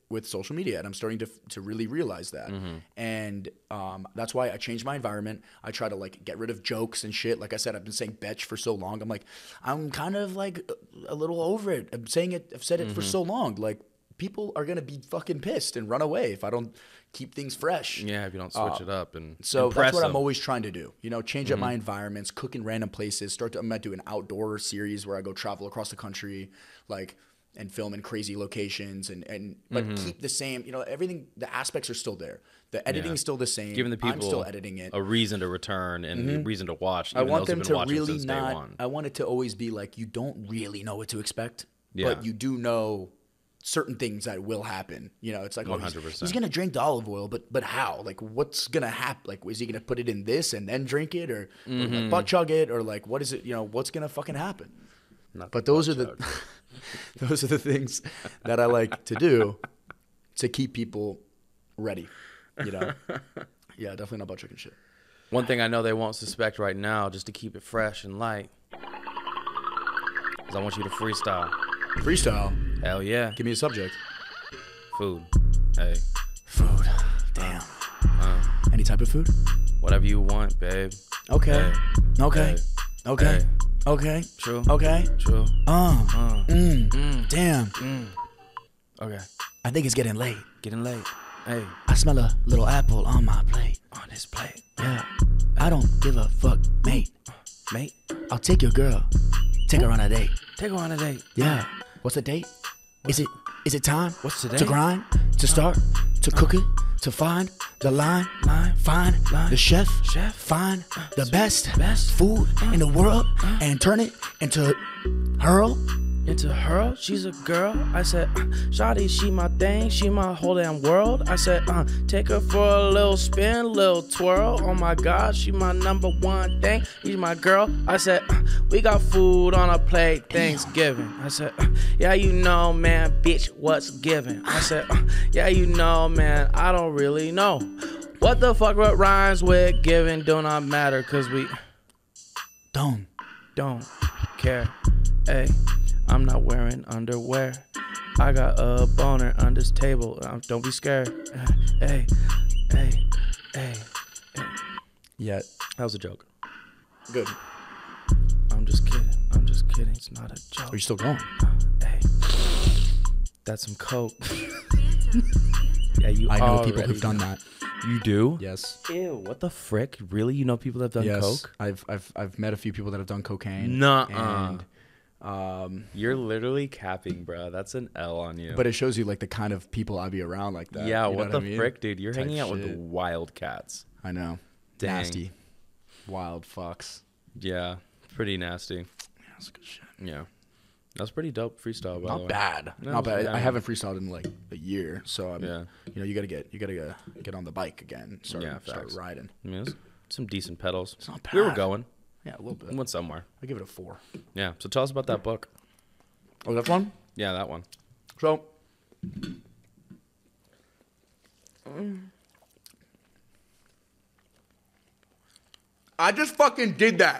with social media, and I'm starting to really realize that. And that's why I changed my environment. I try to like get rid of jokes and shit. Like I said, I've been saying "betch" for so long. I'm like, I'm kind of like a little over it. I've said it for so long. Like, people are gonna be fucking pissed and run away if I don't keep things fresh. Yeah, if you don't switch it up and So impress that's what them. I'm always trying to do. You know, change up my environments, cook in random places. I'm gonna do an outdoor series where I go travel across the country, like, and film in crazy locations, but keep the same. You know, everything. The aspects are still there. The editing's still the same. Giving the people I'm still editing it. a reason to return and a reason to watch. I Even want those them who've to been watching really since day one. I want it to always be like, you don't really know what to expect, Yeah. but you do know certain things that will happen. You know, it's like, oh, 100%. he's gonna drink the olive oil, but how? Like, what's gonna happen? Like, is he gonna put it in this and then drink it, or like butt chug it, or like, what is it? You know, what's gonna fucking happen? Not But the those are butt the chug. those are the things that I like to do to keep people ready. You know, yeah, definitely not butt chugging shit. One thing I know they won't suspect right now, just to keep it fresh and light, is I want you to freestyle. Freestyle. Hell yeah. Give me a subject. Food. Hey. Food. Damn. Any type of food? Whatever you want, babe. Okay. Hey. Okay. Hey. Okay. Hey. Okay. True. Okay. True. Damn. Okay. I think it's getting late. Getting late. Hey. I smell a little apple on my plate. On this plate. Yeah. I don't give a fuck, mate. Mate. I'll take your girl. Take her on a date. Take her on a date. Yeah. What's the date? Is it time? What's today? To grind? To start? To cook it? To find the line? Find the chef? Find the best food in the world and turn it into hurl? Into her, she's a girl. I said, Shawty, she my thing, she my whole damn world. I said, take her for a little spin, little twirl. Oh my God, she my number one thing. She's my girl. I said, we got food on a plate, Thanksgiving. I said, yeah, you know, man, bitch, what's given? I said, yeah, you know, man, I don't really know. What the fuck what rhymes with giving do not matter, cause we don't care. Hey. I'm not wearing underwear. I got a boner under this table. Don't be scared. Hey. Yeah. That was a joke. Good. I'm just kidding. It's not a joke. Are you still going? Hey. That's some coke. Yeah, you I know already people who've done that. You do? Yes. Ew, what the frick? Really? You know people that have done Yes. coke? I've met a few people that have done cocaine. Nuh-uh. And You're literally capping, bro. That's an L on you. but it shows you like the kind of people I'd be around like that. yeah, You know what the I mean? frick, dude? You're Type hanging out with shit. the wildcats. I know. Dang. Nasty. Wild fucks. Yeah, pretty nasty. That's good shit. Yeah. That's pretty dope freestyle, by the Not way. bad. No, Not bad. yeah. I haven't freestyled in like a year, so I'm, Yeah. you know, you gotta get on the bike again. Start facts. riding. I mean, it's some decent pedals. It's not We were bad. going. Yeah, a little bit. We went somewhere. I give it a 4. Yeah. So tell us about that book. Oh, that's one. Yeah, that one. So, I just fucking did that.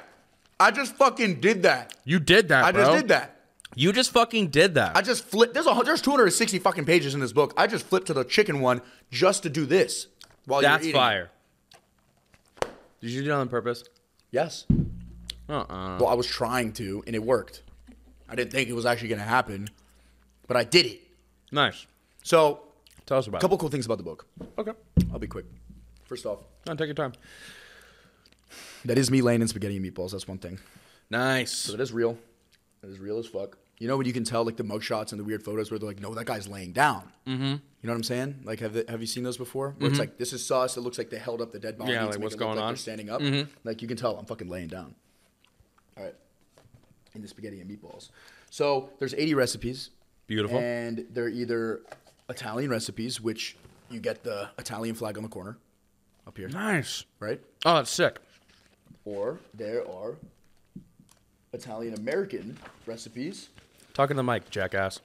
You did that, I bro. just did that. You just fucking did that. I just flipped. There's 260 fucking pages in this book. I just flipped to the chicken one just to do this while That's you're eating. fire. Did you do that on purpose? Yes. Well, I was trying to, and it worked. I didn't think it was actually going to happen, but I did it. Nice. So, Tell us about a couple cool things about the book. it. Okay. I'll be quick. First off, No, take your time. that is me laying in spaghetti and meatballs. That's one thing. Nice. So that is real. That is real as fuck. You know when you can tell like the mugshots and the weird photos where they're like, no, that guy's laying down. Mm-hmm. You know what I'm saying? Like, have you seen those before? Where it's like, this is sus. It looks like they held up the dead body. Yeah, to like, make what's it look going like on? They're standing up. Like you can tell I'm fucking laying down. All right. In the spaghetti and meatballs. So there's 80 recipes. Beautiful. And they're either Italian recipes, which you get the Italian flag on the corner up here, Nice. right? Oh, that's sick. Or there are Italian American recipes Talking to the mic, jackass.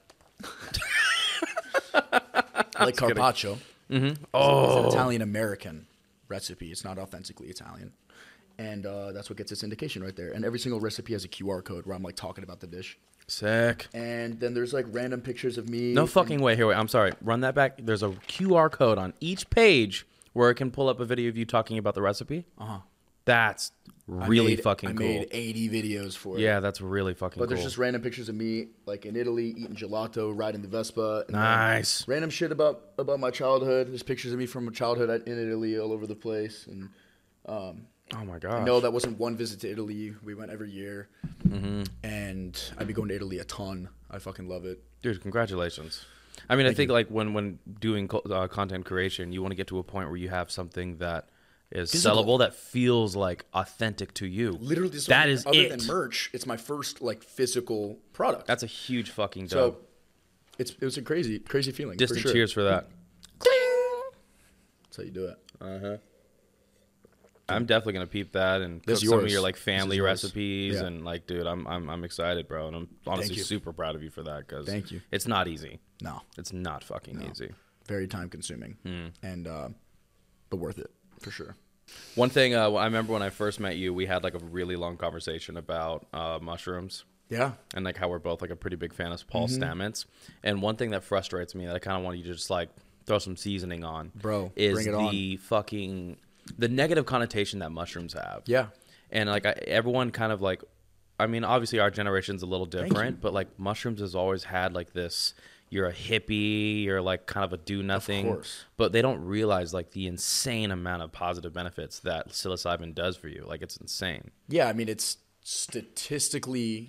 like carpaccio. Oh, it's an Italian American recipe. It's not authentically Italian, and that's what gets its indication right there. And every single recipe has a QR code where I'm like talking about the dish. Sick. And then there's like random pictures of me. No fucking way. Here, wait. I'm sorry. Run that back. There's a QR code on each page where it can pull up a video of you talking about the recipe. That's really fucking cool. I made 80 videos for it. Yeah, that's really fucking cool. But there's just random pictures of me, like in Italy, eating gelato, riding the Vespa. And nice. Random shit about my childhood. There's pictures of me from childhood in Italy all over the place. And oh my gosh. No, that wasn't one visit to Italy. We went every year. And I'd be going to Italy a ton. I fucking love it. Dude, congratulations. I mean, I think like when doing content creation, you want to get to a point where you have something that is sellable, that feels like authentic to you. Literally, that is other it. Than merch, it's my first like physical product. That's a huge fucking dub. So it was a crazy feeling. Distant for sure. cheers for that. That's how you do it. I'm definitely gonna peep that and cook some of your like family recipes and like, dude, I'm excited, bro, and I'm honestly super proud of you for that because thank you. It's not easy. No, it's not fucking easy. Very time consuming, and but worth it for sure. One thing I remember when I first met you, we had like a really long conversation about mushrooms. Yeah, and like how we're both like a pretty big fan of Paul Stamets. And one thing that frustrates me that I kind of want you to just like throw some seasoning on, bro, is bring it on. The negative connotation that mushrooms have. Yeah. And like everyone kind of like, I mean, obviously our generation's a little different, but like mushrooms has always had like this, you're a hippie, you're like kind of a do nothing. Of course. But they don't realize like the insane amount of positive benefits that psilocybin does for you. Like it's insane. Yeah, I mean, it's statistically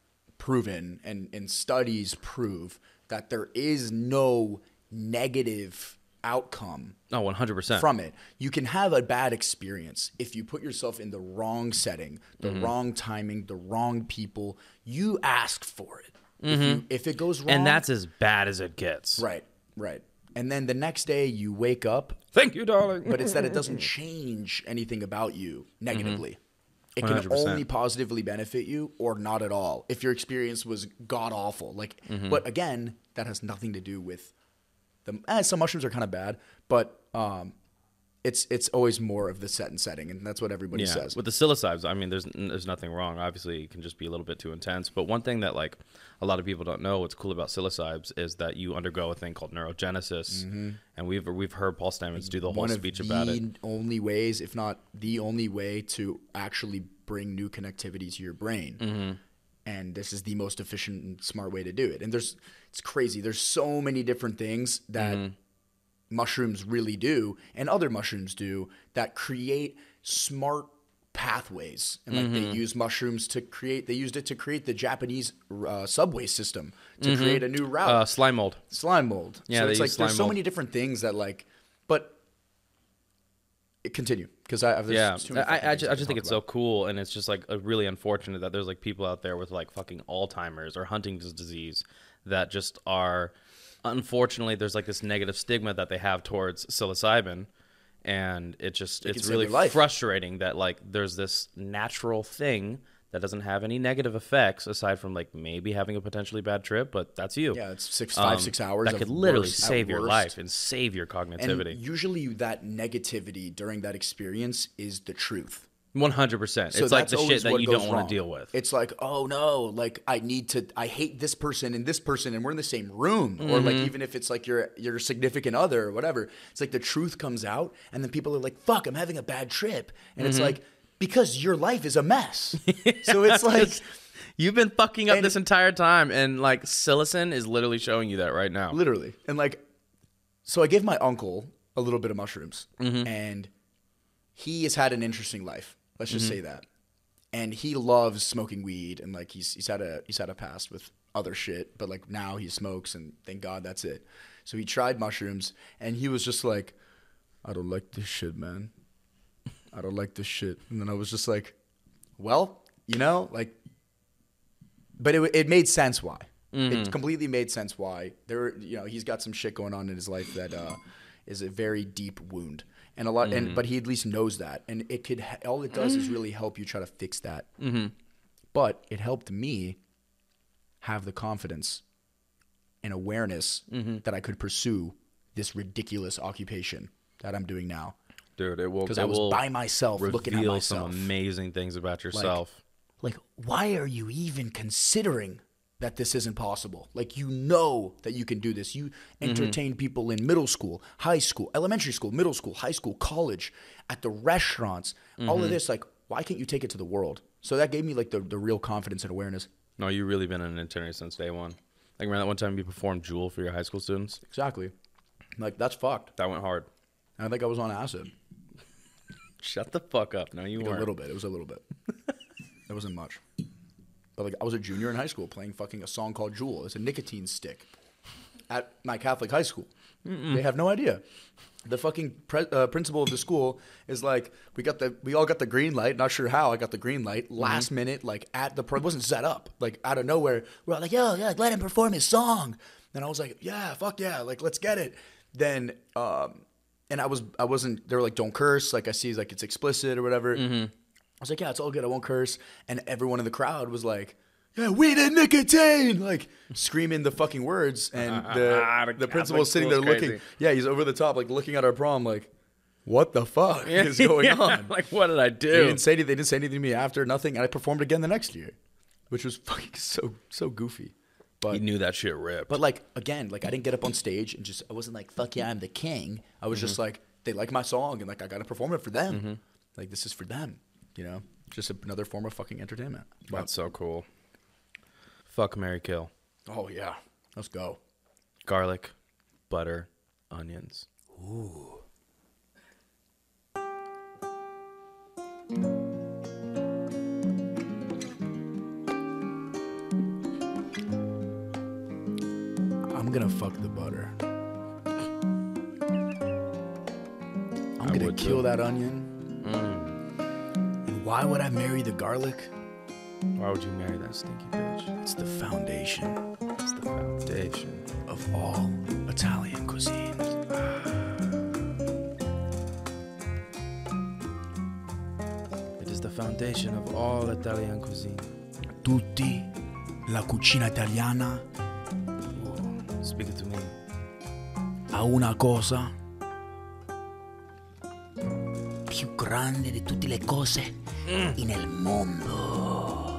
proven and studies prove that there is no negative outcome 100% from it. You can have a bad experience if you put yourself in the wrong setting, the wrong timing, the wrong people. You asked for it. If it goes wrong, and that's as bad as it gets. Right. And then the next day you wake up. Thank you, darling. But it's that it doesn't change anything about you negatively. It can 100%. only positively benefit you or not at all if your experience was god awful. Like, but again, that has nothing to do with some mushrooms are kind of bad, but it's always more of the set and setting, and that's what everybody says. With the psilocybes, I mean, there's nothing wrong. Obviously, it can just be a little bit too intense. But one thing that like a lot of people don't know, what's cool about psilocybes is that you undergo a thing called neurogenesis, and we've heard Paul Stamets do the whole speech about it. One of the only ways, if not the only way, to actually bring new connectivity to your brain. And this is the most efficient and smart way to do it. And it's crazy. There's so many different things that mushrooms really do and other mushrooms do that create smart pathways. And like they use mushrooms they used it to create the Japanese subway system to create a new route. Slime mold. Yeah, so it's like there's so many different things that like, but continue. Because I just think it's so cool, and it's just like really unfortunate that there's like people out there with like fucking Alzheimer's or Huntington's disease that just are, unfortunately, there's like this negative stigma that they have towards psilocybin, and it's really frustrating that like there's this natural thing that doesn't have any negative effects aside from like maybe having a potentially bad trip, but that's you. Yeah, it's 6 hours that could literally save your life and save your cognitivity. And usually that negativity during that experience is the truth. 100%. So it's like the shit that you don't want to deal with. It's like, oh no, like I hate this person and we're in the same room. Or like even if it's like your significant other or whatever, it's like the truth comes out and then people are like, fuck, I'm having a bad trip. And it's like, because your life is a mess. So it's like you've been fucking up this entire time, and like psilocin is literally showing you that right now. Literally. And like, so I gave my uncle a little bit of mushrooms, and he has had an interesting life. Let's just say that. And he loves smoking weed, and like he's had a past with other shit, but like now he smokes, and thank God that's it. So he tried mushrooms, and he was just like, I don't like this shit, man. I don't like this shit. And then I was just like, well, like, but it made sense why. It completely made sense why. He's got some shit going on in his life that is a very deep wound. And a lot, but he at least knows that. And all it does is really help you try to fix that. But it helped me have the confidence and awareness that I could pursue this ridiculous occupation that I'm doing now. Dude, it will, because I was by myself looking at myself. Some amazing things about yourself. Like, why are you even considering that this isn't possible. Like, you know that you can do this. You entertain people in middle school, high school, elementary school, middle school, high school, college, at the restaurants, all of this. Like, why can't you take it to the world? So that gave me like the real confidence and awareness. No, you've really been an entertainer since day one. Like, remember that one time you performed Jewel for your high school students? Exactly. Like, that's fucked. That went hard. And I think I was on acid. Shut the fuck up. No, you Like weren't. a little bit. It was a little bit. It wasn't much. But like, I was a junior in high school playing fucking a song called Jewel. It's a nicotine stick at my Catholic high school. They have no idea. The fucking principal of the school is like, we all got the green light. Not sure how I got the green light. Last minute, like it wasn't set up. Like out of nowhere, we're all like, yo, yeah, let him perform his song. And I was like, yeah, fuck yeah, like let's get it. Then, and I wasn't. They were like, don't curse. Like I see, like it's explicit or whatever. I was like, yeah, it's all good. I won't curse. And everyone in the crowd was like, yeah, weed and nicotine, like screaming the fucking words. And the principal was sitting there looking. Yeah, he's over the top, like looking at our prom, like, what the fuck is going on? Like, what did I do? They didn't say anything to me after, nothing. And I performed again the next year, which was fucking so goofy. But He knew that shit ripped. But like, again, like I didn't get up on stage and I wasn't like, fuck yeah, I'm the king. I was just like, they like my song and like I got to perform it for them. Like, this is for them. You know, just another form of fucking entertainment. But, That's so cool. Fuck, marry, kill. oh yeah, let's go. Garlic, butter, onions. Ooh. I'm gonna fuck the butter. I'm gonna would kill too. that onion. And why would I marry the garlic? Why would you marry that stinky bitch? It's the foundation It's the foundation. of all Italian cuisine. It is the foundation of all Italian cuisine. Tutti la cucina italiana Ooh, speak it to me. ha una cosa più grande di tutte le cose nel mondo.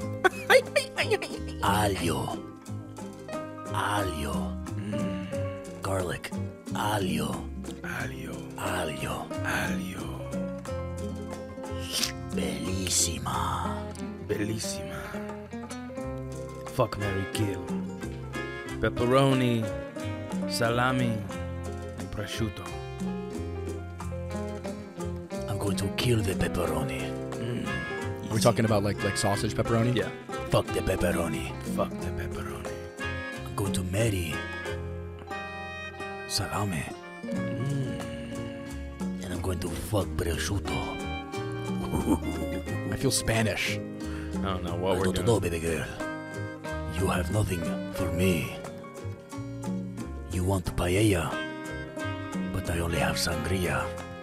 Aglio. Aglio. Garlic. Aglio. Aglio. Aglio. Aglio. Bellissima. Bellissima. Fuck, marry, kill. Pepperoni, salami, and prosciutto. I'm going to kill the pepperoni. We're talking about like sausage pepperoni? Yeah. Fuck the pepperoni. Fuck the pepperoni. I'm going to marry salami. And I'm going to fuck prosciutto. I feel Spanish. I don't know what I we're don't doing. know, baby girl. You have nothing for me. You want paella, but I only have sangria.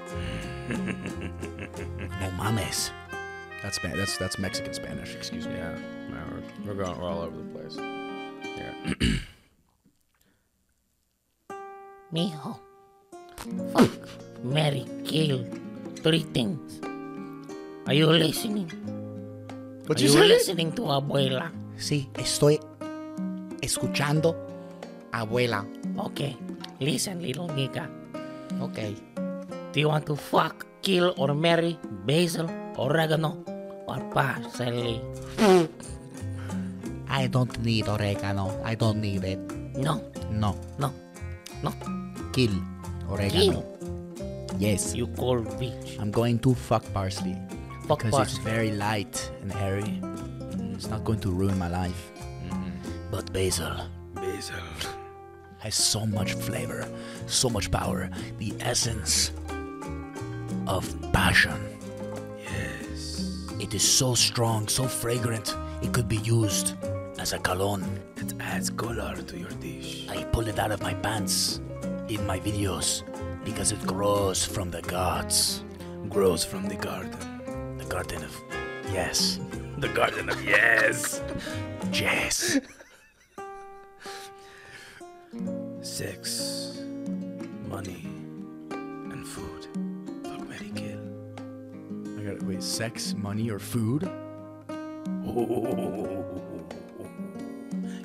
No mames. That's Mexican Spanish. Excuse me. Yeah, man, we're all over the place. Yeah. Mijo, fuck, marry, kill, 3 things. Are you listening? What Are you listening to abuela? Sí, estoy escuchando, abuela. Okay, listen, little nigga. Okay. Do you want to fuck, kill, or marry basil, oregano, or parsley? I don't need oregano. I don't need it. No, No. no, no. Kill oregano. Kill, Yes. you cold bitch. I'm going to fuck parsley. Fuck Because it's parsley. very light and airy. It's not going to ruin my life. But basil Basil. has so much flavor, so much power. The essence of passion. Yes. It is so strong, so fragrant. It could be used as a cologne. It adds color to your dish. I pull it out of my pants in my videos because it grows from the gods. Grows from the garden. The garden of yes. The garden of yes. Yes. Sex, money, and food. Fuck, marry, kill. I got wait, sex, money, or food?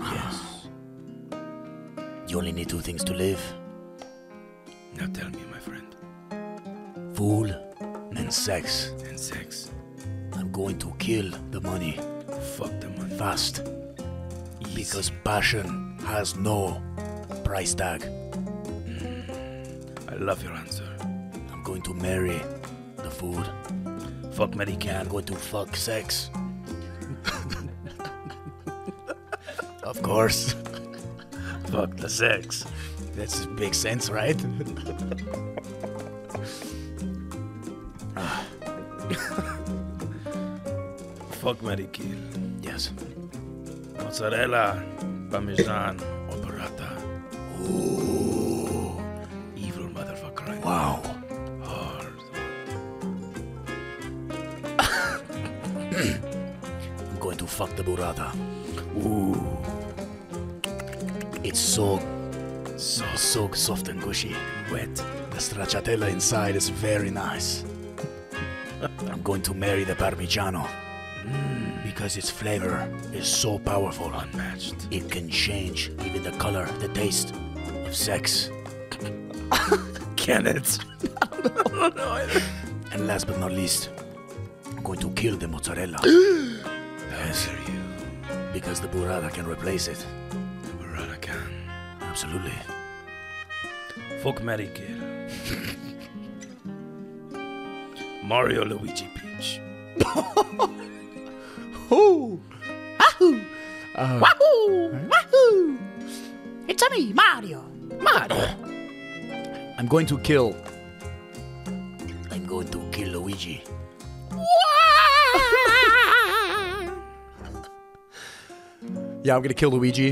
You only need two things to live. Now tell me, my friend. Food and sex. And sex. I'm going to kill the money Fuck the money. fast. Because passion has no price tag. I love your answer. I'm going to marry the food. Fuck Mary I'm Kill. going to fuck sex. Of course. Fuck the sex. That's big sense, right? Fuck Mary Kill. Yes. Mozzarella, Parmesan, or burrata. Ooh. Evil motherfucker. Right? Wow. Hard. I'm going to fuck the burrata. Ooh. It's so So soft and gushy. wet. The stracciatella inside is very nice. I'm going to marry the Parmigiano because its flavor is so powerful. Unmatched. It can change even the color, the taste of sex. Can it? And last but not least, I'm going to kill the mozzarella. Yes, because the burrata can replace it. Burrata can. Absolutely. Fuck Mary Kill. Mario Luigi Peach. Ooh. Wahoo! Wahoo! It's a me, Mario. Mario. I'm going to kill Luigi. Yeah, I'm gonna kill Luigi.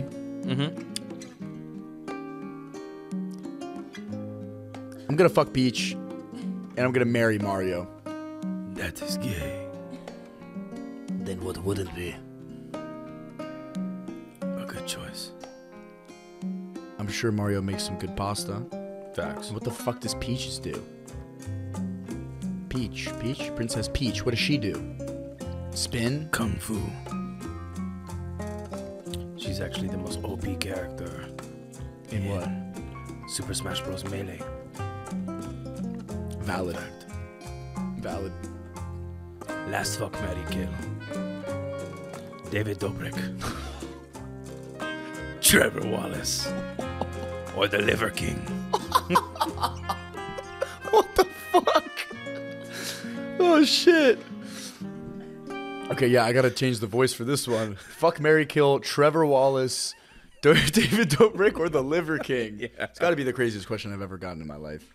I'm gonna fuck Peach, and I'm gonna marry Mario. That is gay. Then what would it be? A good choice. I'm sure Mario makes some good pasta. Facts. What the fuck does Peaches do? Peach, Princess Peach. What does she do? Spin? Kung Fu. She's actually the most OP character In what? Super Smash Bros. Melee. Valid. Fact. Valid. Last fuck Mary Kill. David Dobrik. Trevor Wallace. Or the Liver King. What the fuck? Oh shit. Okay, yeah, I gotta change the voice for this one. Fuck, marry, kill Trevor Wallace, David Dobrik, or the Liver King. Yeah. It's gotta be the craziest question I've ever gotten in my life.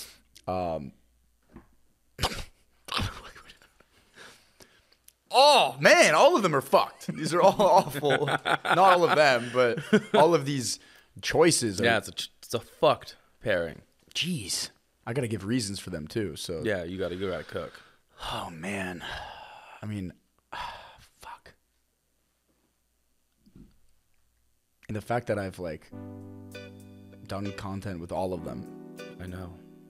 Oh man, all of them are fucked. These are all awful. Not all of them, but all of these choices. Are, Yeah, it's a fucked pairing. jeez. I gotta give reasons for them too. So Yeah, you gotta cook. oh man, I mean, fuck. And the fact that I've like done content with all of them, I know.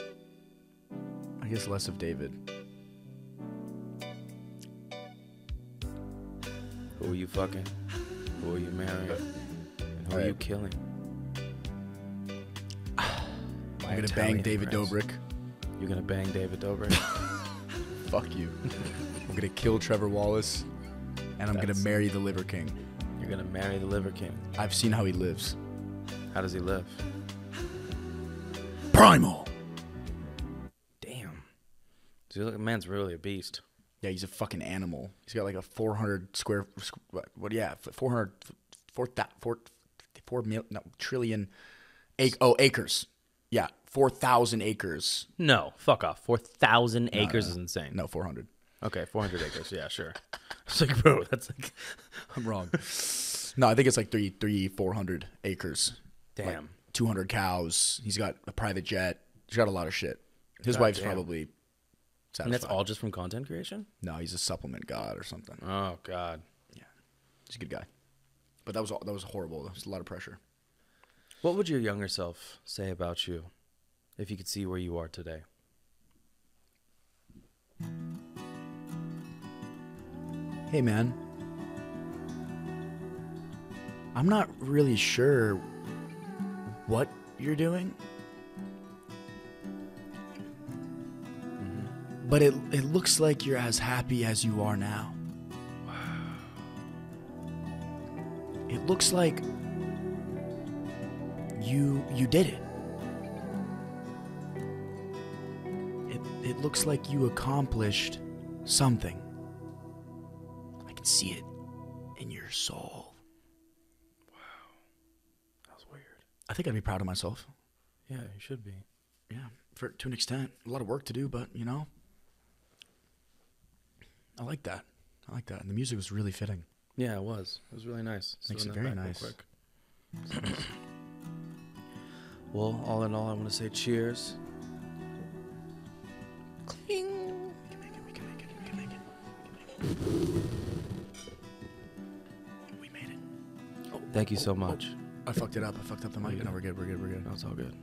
I guess less of David. Who are you fucking? Who are you marrying? And who are you Alright. killing? I'm gonna bang David Dobrik. You're gonna bang David Dobrik? Fuck you. I'm gonna kill Trevor Wallace, and I'm gonna That's- marry the Liver King. You're gonna marry the Liver King. I've seen how he lives. How does he live? Primal. Damn. So the man's really a beast. Yeah, he's a fucking animal. He's got like a 400 square, what? Yeah, 400, 4 mil, no, trillion, acres. Yeah, 4,000 acres. No, fuck off. 4,000 acres is insane. No, 400. Okay, 400 acres. Yeah, sure. It's like, bro, that's like, I'm wrong. No, I think it's like 400 acres. damn. Like 200 cows. He's got a private jet. He's got a lot of shit. His God wife's damn. probably satisfied. And that's all just from content creation? No, he's a supplement god or something. Oh, God. He's a good guy. But that was horrible. That was a lot of pressure. What would your younger self say about you if you could see where you are today? Hey, man. I'm not really sure what you're doing. But it looks like you're as happy as you are now. It looks like you did it. It looks like you accomplished something. I can see it in your soul. Wow. That was weird. I think I'd be proud of myself. Yeah, you should be. Yeah, to an extent. A lot of work to do, but, you know, I like that. And the music was really fitting. Yeah, it was. It was really nice. Makes it very nice. Real quick. Well, all in all, I want to say cheers. We can make it. We made it. Thank you so much. I fucked it up. I fucked up the mic. No, we're good. No, it's all good.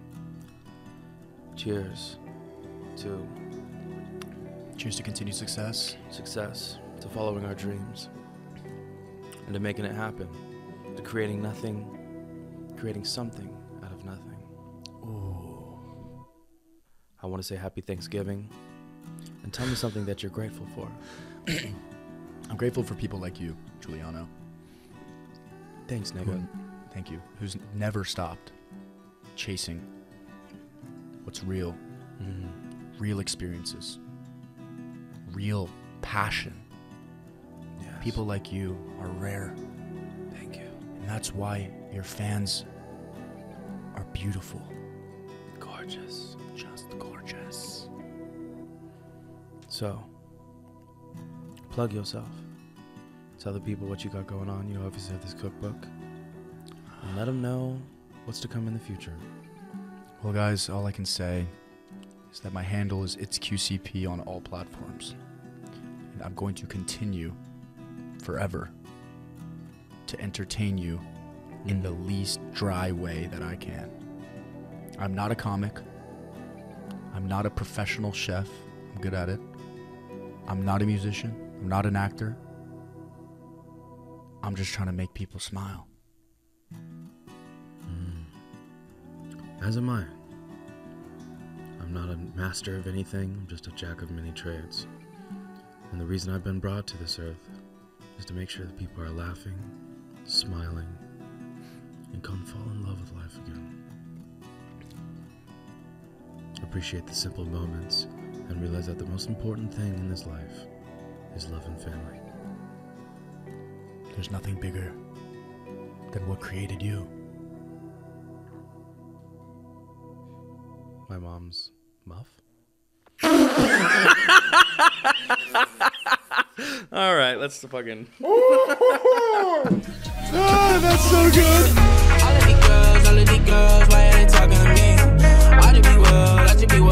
Cheers to continued success. Success, to following our dreams, and to making it happen, to creating something out of nothing. Ooh. I want to say happy Thanksgiving, and tell me something that you're grateful for. I'm grateful for people like you, Giuliano. Thanks, nigga. Thank you. Who's never stopped chasing what's real, real experiences, real passion. Yes. People like you are rare. Thank you. And that's why your fans are beautiful. Gorgeous. Just gorgeous. So, plug yourself. Tell the people what you got going on. You obviously have this cookbook. And let them know what's to come in the future. Well, guys, all I can say is that my handle is itsqcp on all platforms. And I'm going to continue forever to entertain you in the least dry way that I can. I'm not a comic. I'm not a professional chef. I'm good at it. I'm not a musician. I'm not an actor. I'm just trying to make people smile. As am I. I'm not a master of anything. I'm just a jack of many trades. And the reason I've been brought to this earth is to make sure that people are laughing, smiling, and come fall in love with life again. Appreciate the simple moments and realize that the most important thing in this life is love and family. There's nothing bigger than what created you. My mom's muff. All right, let's fucking. That's so good. All of these girls, why are they talking to me? I just be well,